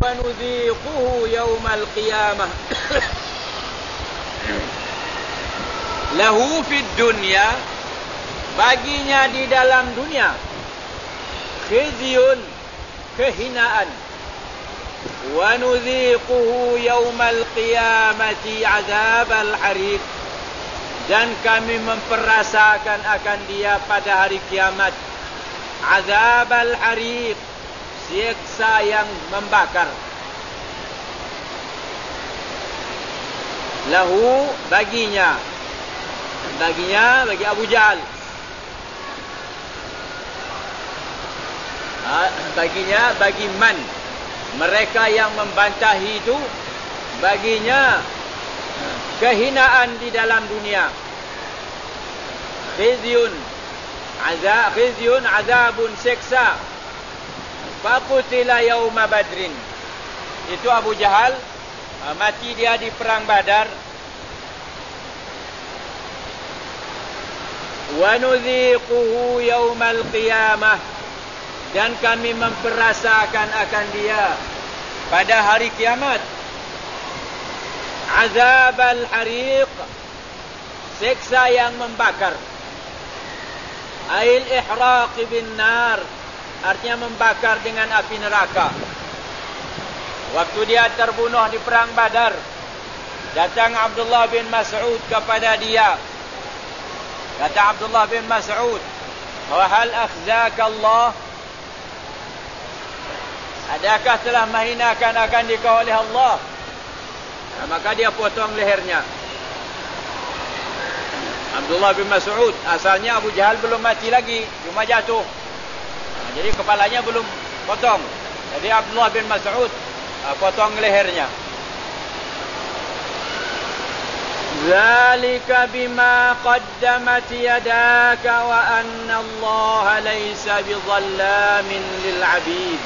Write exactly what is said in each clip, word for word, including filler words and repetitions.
Nuziquhu yaumal qiyamah lahu fid dunya, baginya di dalam dunia, khizyun, kehinaan, wa nuziquhu yaumal qiyamati azabal hariq, dan kami memperasakan akan dia pada hari kiamat azabal hariq, siksa yang membakar. Lahu, baginya, baginya bagi Abu Jahal, ha, baginya bagi man, mereka yang membantahi itu, baginya kehinaan di dalam dunia. Khizyun, azab, khizyun azabun, siksa. Faqutila yauma badrin, itu Abu Jahal, mati dia di perang Badar. Wa nuziquhu yaumal qiyamah, dan kami memperasakan akan dia pada hari kiamat azabal hariq, siksa yang membakar. Ail ihraq bin nar, artinya membakar dengan api neraka. Waktu dia terbunuh di perang Badar, datang Abdullah bin Mas'ud kepada dia. Kata Abdullah bin Mas'ud, "Wa hal akhzaka Allah?" Adakah telah menghinakan akan dikau oleh Allah? Nah, maka dia potong lehernya. Abdullah bin Mas'ud, asalnya Abu Jahal belum mati lagi, cuma jatuh. Nah, jadi kepalanya belum potong. Jadi Abdullah bin Mas'ud uh, potong lehernya. Zalika bima qaddamat yadaka wa anna Allah laysa bidhallamin lil 'abid.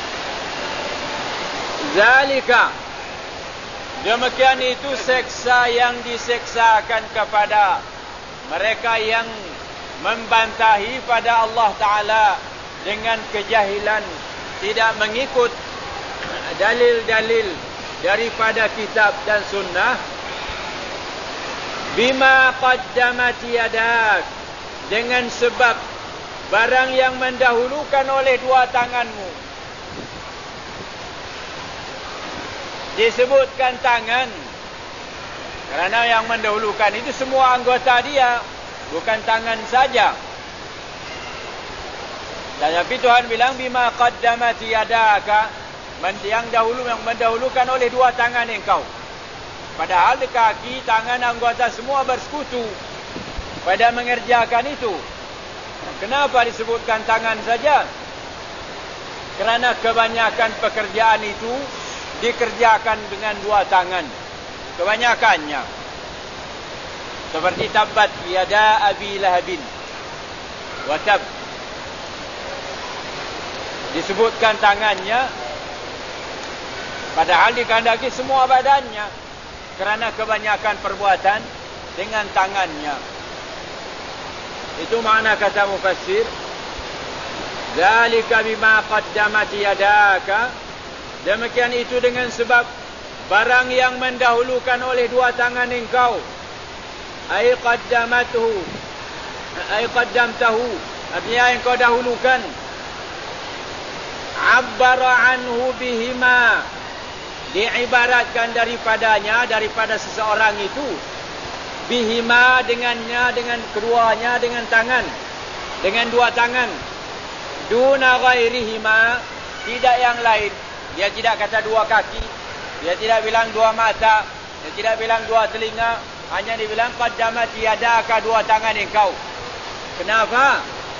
Zalika, demikian itu seksa yang diseksakan kepada mereka yang membantahi pada Allah Ta'ala dengan kejahilan, tidak mengikut dalil-dalil daripada kitab dan sunnah. Bima qaddamat yadak, dengan sebab barang yang mendahulukan oleh dua tanganmu. Disebutkan tangan kerana yang mendahulukan itu semua anggota dia, bukan tangan saja. Tapi Tuhan bilang bima qaddamat yadaka, yang dahulu, yang mendahulukan oleh dua tangan engkau. Padahal di kaki, tangan, anggota semua bersekutu pada mengerjakan itu. Kenapa disebutkan tangan saja? Kerana kebanyakan pekerjaan itu dikerjakan dengan dua tangan. Kebanyakannya. Seperti tabbat yada abi lahabin wa tab. Disebutkan tangannya, padahal dikehendaki semua badannya. Kerana kebanyakan perbuatan dengan tangannya. Itu makna kata mufassir. Zalika bima qaddamat yadaka, demikian itu dengan sebab barang yang mendahulukan oleh dua tangan engkau. Ay qaddamatuhu, ay qaddamtahu, artinya engkau dahulukan. Abbara anhu bihima, diibaratkan daripadanya, daripada seseorang itu, bihima, dengannya, dengan keduanya, dengan tangan, dengan dua tangan. Duna ghairihima, tidak yang lain. Dia tidak kata dua kaki, dia tidak bilang dua mata, dia tidak bilang dua telinga, hanya dibilang qaddamat yadaka, dua tangan engkau. Kenapa?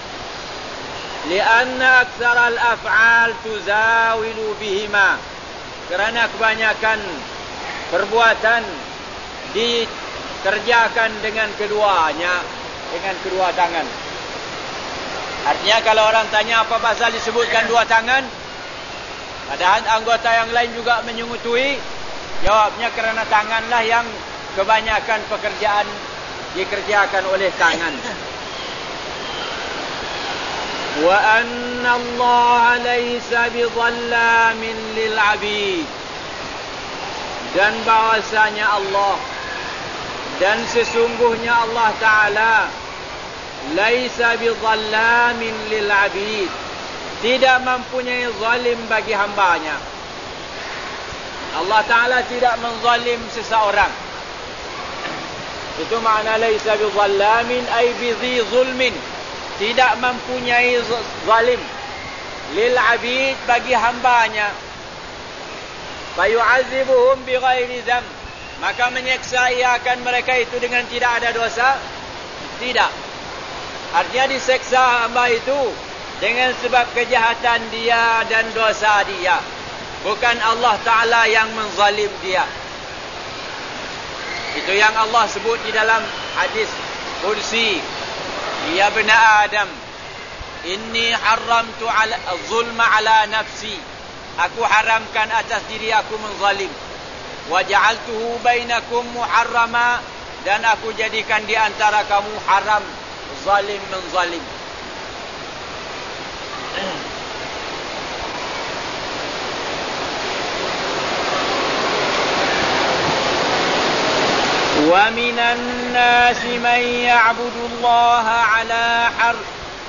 Lianna aktsaral af'al tuzawilu bihima, kerana kebanyakan perbuatan dikerjakan dengan keduanya, dengan kedua tangan. Artinya kalau orang tanya apa pasal disebutkan dua tangan, padahal anggota yang lain juga menyungutui, jawabnya kerana tanganlah yang kebanyakan pekerjaan dikerjakan oleh tangan. Wa anna Allah laysa bidhallamin lil 'abid. Dan bahwasanya Allah dan sesungguhnya Allah Ta'ala laisa bidhallamin lil 'abid, tidak mempunyai zalim bagi hambanya. Allah Ta'ala tidak menzalim seseorang. Itu makna laisa bidhallamin ay bidhi zulmin, tidak mempunyai zalim lil 'abid bagi hambanya. Fayu'adzibuhum bighairi dzam, maka menyeksa ia akan mereka itu dengan tidak ada dosa? Tidak. Artinya diseksa hamba itu dengan sebab kejahatan dia dan dosa dia, bukan Allah Ta'ala yang menzalim dia. Itu yang Allah sebut di dalam hadis kursi, ya bena Adam, inni haramtu ala zulma ala nafsi, aku haramkan atas diri aku menzalim. Wa ja'altuhu bainakum muharrama, dan aku jadikan di antara kamu haram zalim menzalim. Wa minan nasi man ya'budu Allah ala harf,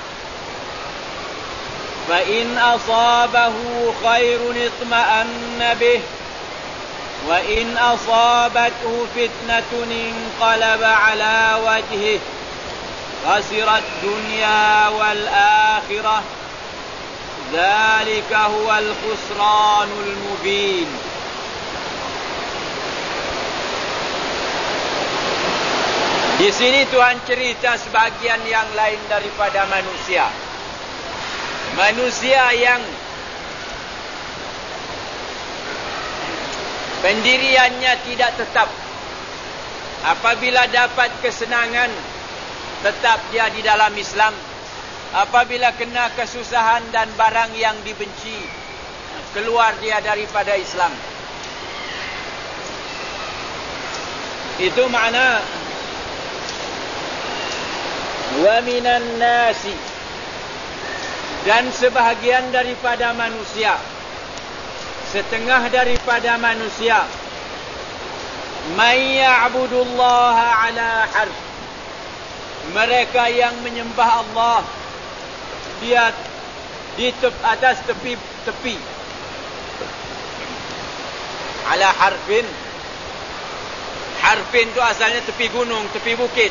fa in asabahu khairun itma'anna bih, wa in asabathu fitnatun inqalaba ala wajhihi khasirat dunya wal akhirah, dzalika huwal khusranul mubin. Di sini Tuhan cerita sebagian yang lain daripada manusia. Manusia yang pendiriannya tidak tetap. Apabila dapat kesenangan, tetap dia di dalam Islam. Apabila kena kesusahan dan barang yang dibenci, keluar dia daripada Islam. Itu makna wa minan nasi, dan sebahagian daripada manusia, setengah daripada manusia, may ya'budullaha ala harf, mereka yang menyembah Allah dia di tep, atas tepi-tepi. Ala harfin, harfin itu asalnya tepi gunung, tepi bukit.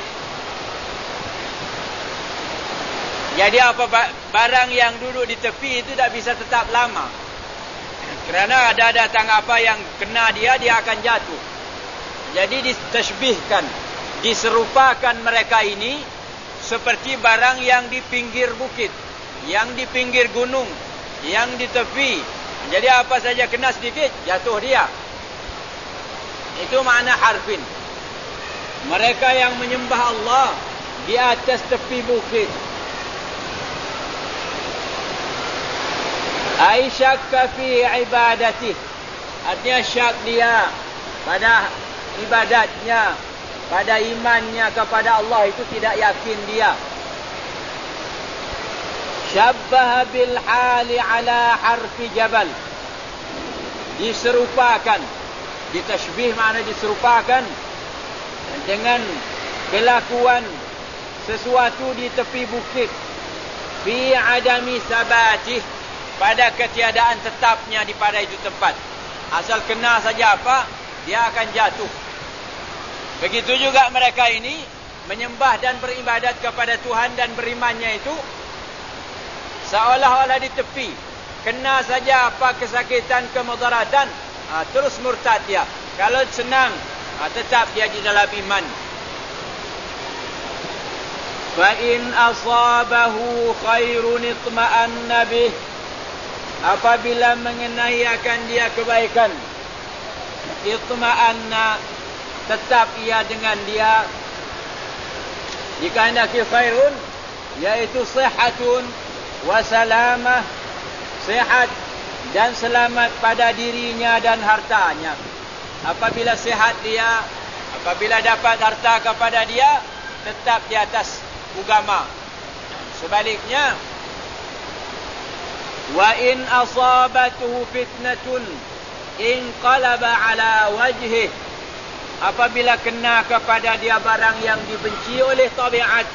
Jadi apa barang yang duduk di tepi itu tak bisa tetap lama. Kerana ada datang apa yang kena dia, dia akan jatuh. Jadi ditashbihkan, diserupakan mereka ini seperti barang yang di pinggir bukit, yang di pinggir gunung, yang di tepi. Jadi apa saja kena sedikit, jatuh dia. Itu makna harfin. Mereka yang menyembah Allah di atas tepi bukit. Ai syakka fi ibadatih, artinya syak dia pada ibadatnya, pada imannya kepada Allah itu tidak yakin dia. Syabbaha bil hali ala harfi jabal, diserupakan, ditashbih makna diserupakan dengan kelakuan sesuatu di tepi bukit, fi adami sabatih, pada ketiadaan tetapnya di pada itu tempat. Asal kena saja apa, dia akan jatuh. Begitu juga mereka ini menyembah dan beribadat kepada Tuhan dan berimannya itu seolah-olah di tepi. Kena saja apa kesakitan, kemudaratan, ha, terus murtad dia. Kalau senang, ha, tetap dia di dalam iman. Fa in asabahu khairun itma'anna bih, apabila mengenai akan dia kebaikan, itma'anna, tetap ia dengan dia. Jika hendaki khairun, yaitu sihatun wa salamah, sehat dan selamat pada dirinya dan hartanya. Apabila sehat dia, apabila dapat harta kepada dia, tetap di atas agama. Sebaliknya, Wa in asabatuhu fitnatun inqalaba ala wajhih. Apabila kena kepada dia barang yang dibenci oleh tabiat,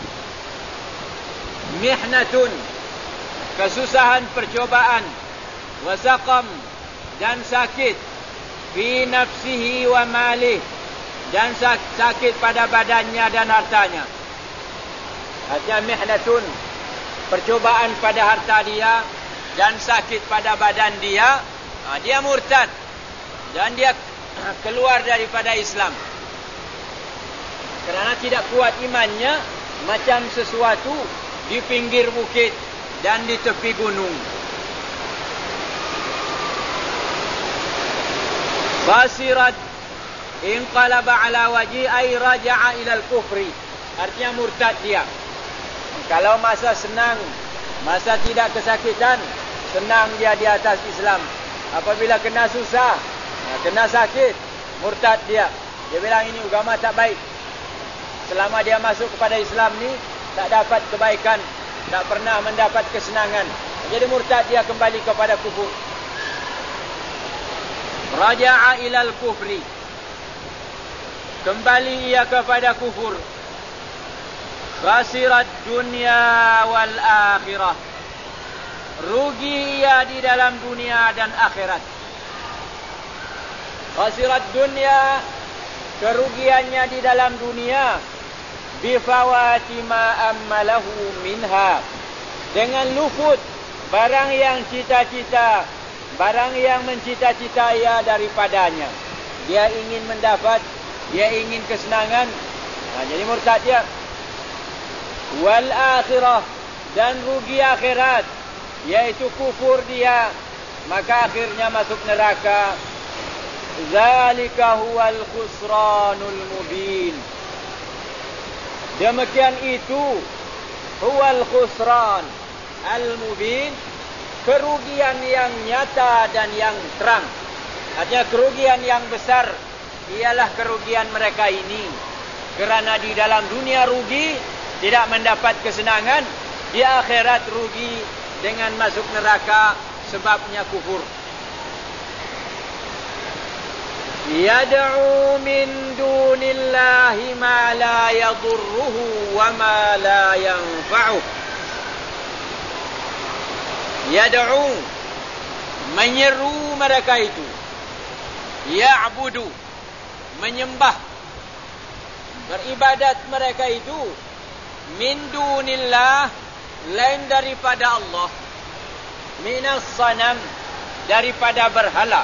mihnatun, kesusahan, percobaan, wasaqam, dan sakit, fi nafsihi wa malih, dan sakit pada badannya dan hartanya. Artinya mihnatun, percobaan pada harta dia dan sakit pada badan dia, ha, dia murtad dan dia keluar daripada Islam kerana tidak kuat imannya, macam sesuatu di pinggir bukit dan di tepi gunung. Basirat inqalaba ala wajhi ay raja'a ila al-kufri. Artinya murtad dia. Kalau masa senang, masa tidak kesakitan, senang dia di atas Islam. Apabila kena susah, kena sakit, murtad dia. Dia bilang ini agama tak baik. Selama dia masuk kepada Islam ni, tak dapat kebaikan, tak pernah mendapat kesenangan. Jadi murtad dia kembali kepada kufur. Raja'a ilal kufri, kembali ia kepada kufur. Khasirat dunya wal akhirah, rugi ia di dalam dunia dan akhirat. Khasirat dunya, kerugiannya di dalam dunia, bifawati ma ammalahu minha, dengan luput barang yang cita-cita, barang yang mencita-cita ia daripadanya. Dia ingin mendapat, dia ingin kesenangan, nah, jadi murtad dia. Wal akhirah, dan rugi akhirat, yaitu kufur dia, maka akhirnya masuk neraka. Zalika huwal khusranul mubin. Demikian itu huwal khusran al-mubin, kerugian yang nyata dan yang terang. Artinya kerugian yang besar ialah kerugian mereka ini, kerana di dalam dunia rugi, tidak mendapat kesenangan, di akhirat rugi dengan masuk neraka sebabnya kufur. Yad'u min dunillahi ma la yadurruhu wa ma la yanfa'uh. Yad'u, menyeru mereka itu. Ya'budu, menyembah, beribadat mereka itu. Min dunillah, lain daripada Allah. Minas sanam, daripada berhala.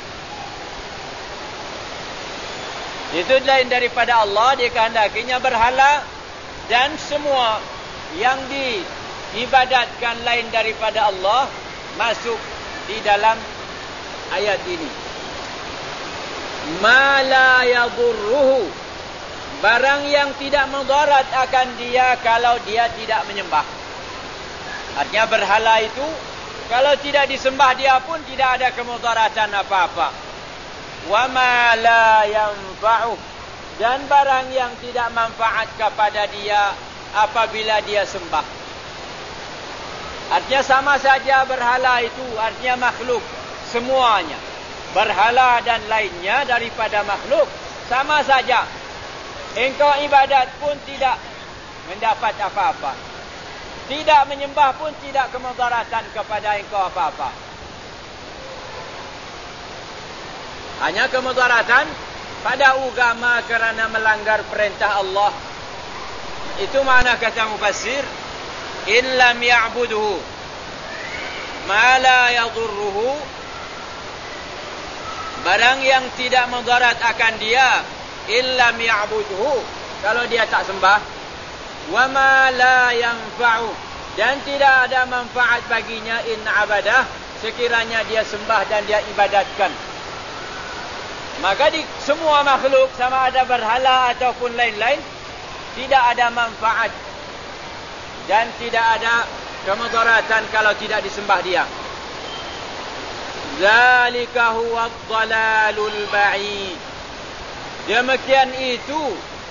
Itu lain daripada Allah, dia kehendakinya berhala, dan semua yang diibadatkan lain daripada Allah masuk di dalam ayat ini. Ma la yadurruhu, barang yang tidak mudarat akan dia kalau dia tidak menyembah. Artinya berhala itu kalau tidak disembah dia pun tidak ada kemudaratan apa-apa. Wa ma la yanfa'uh, dan barang yang tidak manfaat kepada dia apabila dia sembah. Artinya sama saja berhala itu, artinya makhluk semuanya. Berhala dan lainnya daripada makhluk sama saja. Engkau ibadat pun tidak mendapat apa-apa. Tidak menyembah pun tidak kemudaratan kepada engkau apa-apa. Hanya kemudaratan pada agama kerana melanggar perintah Allah. Itu makna kata mufassir, in lam ya'buduhu ma la yadurruhu, barang yang tidak mudarat akan dia, illam ya'buduhu, kalau dia tak sembah, wa ma la yanfa'u, dan tidak ada manfaat baginya in abadah, sekiranya dia sembah dan dia ibadatkan. Maka di semua makhluk, sama ada berhala ataupun lain-lain, tidak ada manfaat dan tidak ada kemudaratan kalau tidak disembah dia. Zalika huwa ad-dalalul ba'id. Demikian itu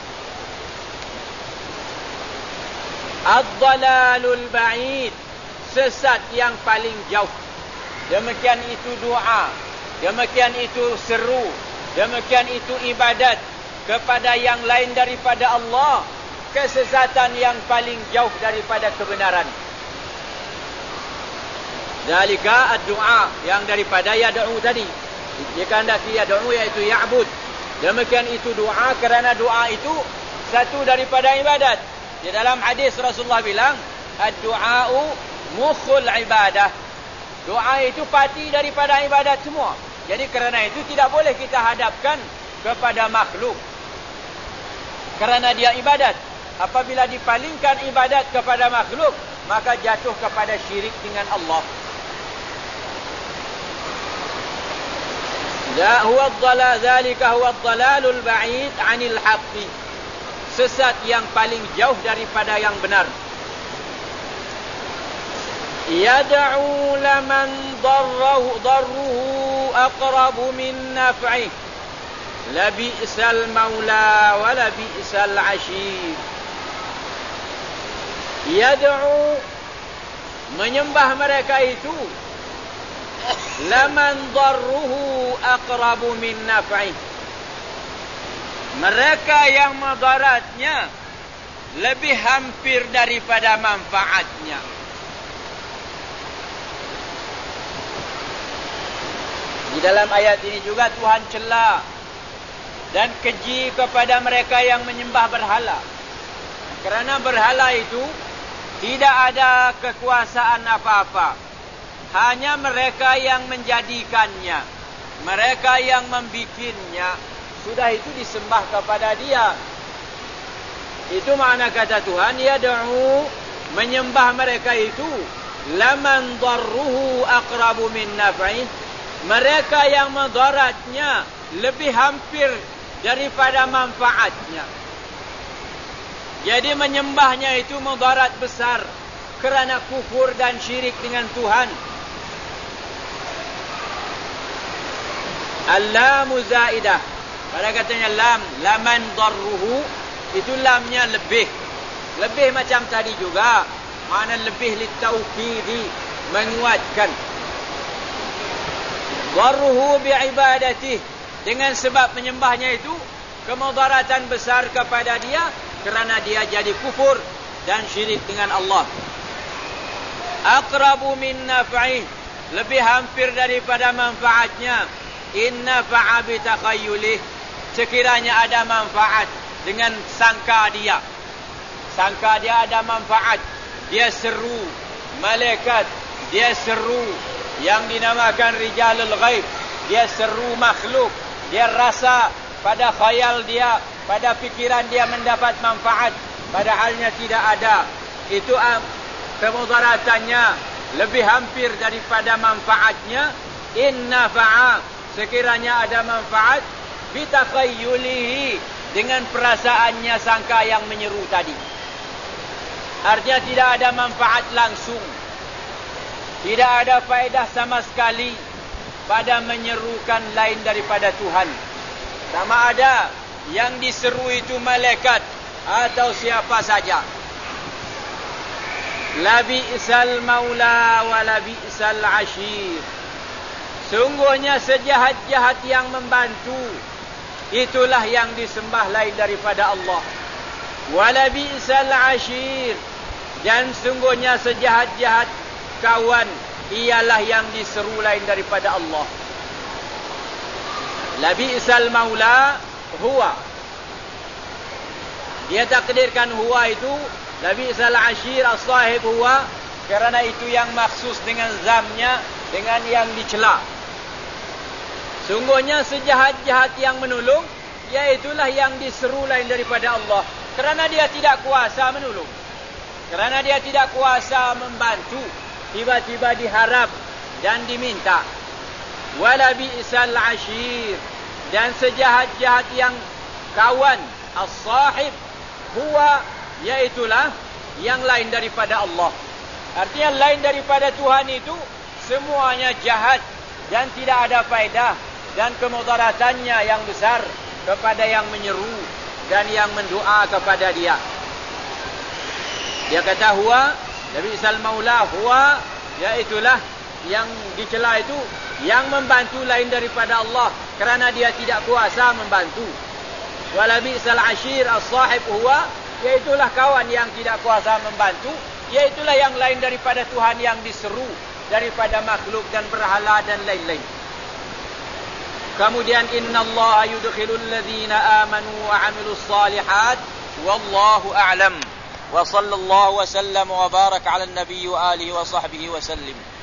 ad-dalalul ba'id, sesat yang paling jauh. Demikian itu doa, demikian itu seru, demikian itu ibadat kepada yang lain daripada Allah, kesesatan yang paling jauh daripada kebenaran. Zalika ad-du'a, yang daripada yad'u tadi. Jika anda yad'u iaitu ya'bud. Demikian itu doa, kerana doa itu satu daripada ibadat. Di dalam hadis Rasulullah bilang, ad-du'a'u mukhul ibadah. Doa itu parti daripada ibadat semua. Jadi kerana itu tidak boleh kita hadapkan kepada makhluk, kerana dia ibadat. Apabila dipalingkan ibadat kepada makhluk, maka jatuh kepada syirik dengan Allah. La huwa ad-dhalal, zalika huwa ad-dhalalul ba'id 'anil haqqi. Sesat yang paling jauh daripada yang benar. Yad'u laman darruhu darruhu aqrabu min naf'ih. La bi'sal maula wa la bi'sal 'ashir. Yad'u, menyembah mereka itu, laman darruhu aqrabu min naf'ih. Mereka yang madaratnya lebih hampir daripada manfaatnya. Di dalam ayat ini juga Tuhan cela dan keji kepada mereka yang menyembah berhala. Kerana berhala itu tidak ada kekuasaan apa-apa. Hanya mereka yang menjadikannya, mereka yang membikinnya, sudah itu disembah kepada dia. Itu makna kata Tuhan, yad'u, menyembah mereka itu, laman darruhu aqrabu min naf'ih. Mereka yang madaratnya lebih hampir daripada manfaatnya. Jadi menyembahnya itu madarat besar kerana kufur dan syirik dengan Tuhan. Al-lamu zaidah. Pada katanya lam, laman darruhu, itu lamnya lebih. Lebih macam tadi juga. Makna lebih litauqidi, menguatkan. Darruhu bi'ibadatih, dengan sebab menyembahnya itu kemudaratan besar kepada dia, kerana dia jadi kufur dan syirik dengan Allah. Aqrabu min naf'ih, lebih hampir daripada manfaatnya. Inna fa'a bi takhayyulih, sekiranya ada manfaat dengan sangka dia. Sangka dia ada manfaat. Dia seru malaikat, dia seru yang dinamakan rijalul ghaib, dia seru makhluk, dia rasa pada khayal dia, pada fikiran dia mendapat manfaat, padahalnya tidak ada. Itu kemudaratannya lebih hampir daripada manfaatnya. Inna fa'a, sekiranya ada manfaat, bitakhayyulihi, dengan perasaannya sangka yang menyeru tadi. Artinya tidak ada manfaat langsung, tidak ada faedah sama sekali pada menyerukan lain daripada Tuhan. Sama ada yang diseru itu malaikat atau siapa saja. La bi'sal maula wa la bi'sal 'ashir. Sungguhnya sejahat-jahat yang membantu, itulah yang disembah lain daripada Allah. Wa la bi'sal 'ashir, dan sungguhnya sejahat-jahat kawan, ialah yang diseru lain daripada Allah. La bi'sal maula huwa, dia takdirkan huwa itu, la bi'sal 'ashir as-sahib huwa, kerana itu yang maksus dengan zamnya, dengan yang dicela. Sungguhnya sejahat-jahat yang menolong, iaitulah yang diseru lain daripada Allah, kerana dia tidak kuasa menolong, kerana dia tidak kuasa membantu, tiba-tiba diharap dan diminta. Wala bi'sal 'ashir, dan sejahat-jahat yang kawan, as-sahib huwa, iaitulah yang lain daripada Allah. Artinya lain daripada Tuhan itu semuanya jahat dan tidak ada faedah, dan kemudaratannya yang besar kepada yang menyeru dan yang mendoa kepada dia. Dia kata huwa, la bi'sal maula huwa Iaitulah yang dicela itu yang membantu lain daripada Allah kerana dia tidak kuasa membantu. Wala bi'sal ashir as-sahib huwa, iaitulah kawan yang tidak kuasa membantu, iaitulah yang lain daripada Tuhan yang diseru, daripada makhluk dan berhala dan lain-lain. Kemudian innallaha yudkhilul ladzina amanu wa 'amilus shalihat wallahu a'lam. Wa sallallahu wa sallam wa baraka 'ala an-nabiy wa alihi wa sahbihi wa sallim.